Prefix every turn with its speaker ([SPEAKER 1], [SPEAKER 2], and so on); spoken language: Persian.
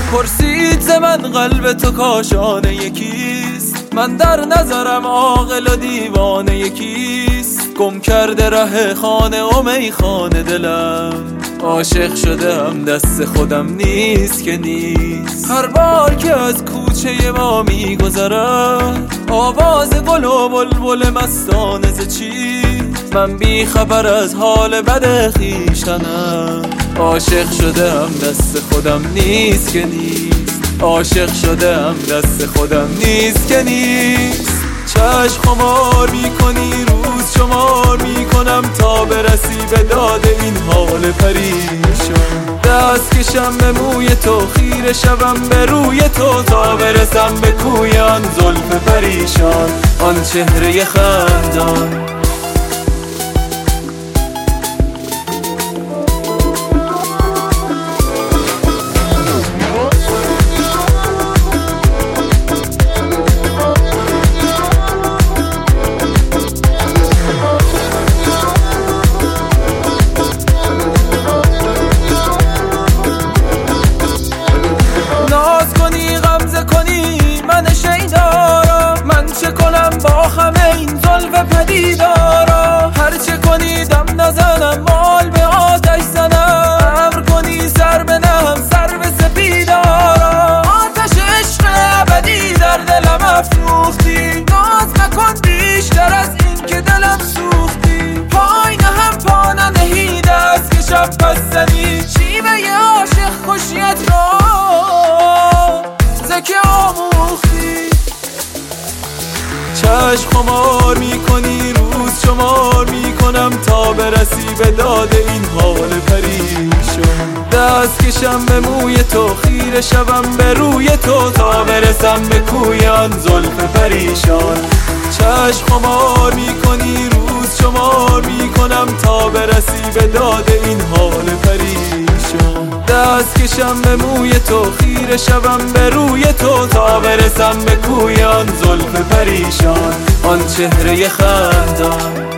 [SPEAKER 1] پرسید ز من قلب تو کاشانه یکیست، من در نظرم عاقل و دیوانه یکیست. گم کرده ره خانه و میخانه دلم، عاشق شدم دست خودم نیست که نیست. هر بار که از کوچه ما میگذرم آواز گل و بلبل مستانه ز چی، من بی خبر از حال بد خویشتنم. عاشق شدم دست خودم نیست که نیست، عاشق شدم دست خودم نیست که نیست. چشم خمار میکنی روز شمار میکنم تا برسی به داد این حال پریشان. دست کشم به موی تو خیره شوم به روی تو تا برسم به کوی آن زلف پریشان، آن چهره خندان. من چه کنم با همه این زلف پدیدارا، هر چه کنی دم نزنم مال به آتش زنم. امر کنی سر به نهم سر به سپیدارا، آتش عشق ابدی در دلم افروختی. ناز نکن بیشتر از این که دلم سوختی، پای نهم پا ننهی دست که شب پس زنی. شیوه عاشق خوشیت را زکی آموختی. چشم خمار میکنی روز شمار میکنم تا برسی به داد این حال پریشان. دست کشم به موی تو خیره شوم به روی تو تا برسم به کوی آن زلف پریشان. چشم خمار میکنی روز شمار میکنم تا برسی به داد این حال پریشان. دست کشم به موی تو خیره شوم به روی تو تا برسم به کوی آن زلف پریشان، آن چهره خندان.